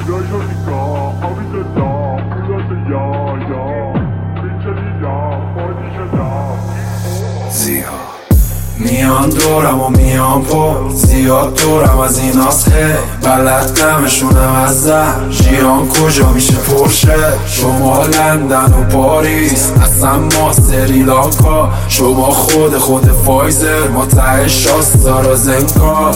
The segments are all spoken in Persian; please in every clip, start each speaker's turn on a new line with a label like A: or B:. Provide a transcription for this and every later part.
A: زیاد میان دورم و میان پر زیاد دورم از این هی بلد دمشونم از زهر ژیان کجا میشه پرشه شما لندن و پاریس اصلا ما سریلانکا شما خود فایزر ما ته شاستارا زنکا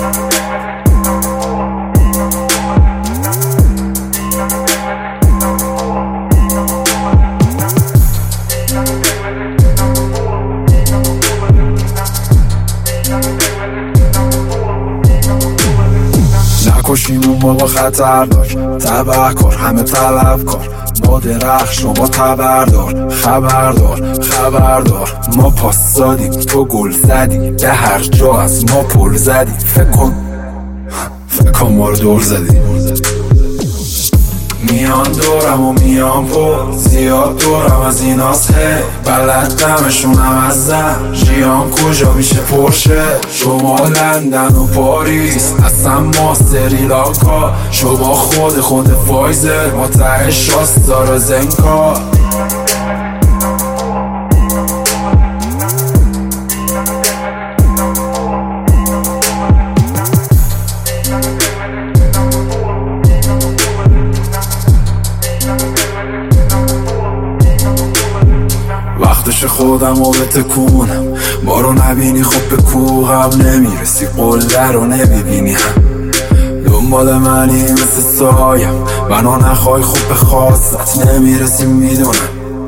A: نکشیمون بابا خطرناک تبهکار همه طلبکار ما درخت شما تبردار خبردار ما پاس دادیم تو گل زدی به هر جا از ما پل زدی فکر کن ما رو دور زدی میان دورم و میان پر زیاد دورم از این هی بلد دمشونم از زهر ژیان کجا میشه پرشه شما لندن و پاریس اصلا ما سریلانکا شما خود فایزر ما ته شاستارا زنکا وقتش خودم رو بتکونم ما رو نبینی خب به کوهم نمیرسی قله رو نمیبینی هم دنبال منی مثل سایم منو نخوای خب به خواست نمیرسی میدونم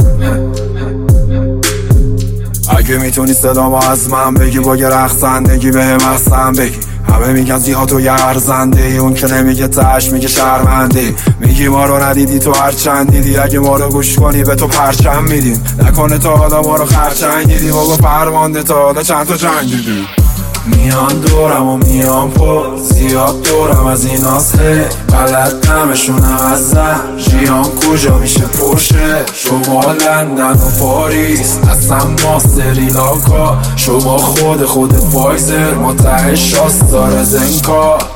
A: اگه میتونی صدامو از من بگی با یه رقصندگی بهم احسن بگی همه میگن زیاد تو یه ارزنده ای اون که نمیگه تش میگه شرمنده ای میگی ما رو ندیدی تو هر چند دیدی اگه ما رو گوش کنی به تو پرچم میدیم نکنه تا حالا ما رو خرچنگ دیدیم و با فرمانده تا حالا چند تا جنگ دیدیم میان دورم و میان پر زیاد دورم از این هی بلد دمشونم از زهر ژیان کجا میشه پرشه شما لندن و پاریس اصلا ما سریلانکا شما خود فایزر ما ته شاستارا زنکا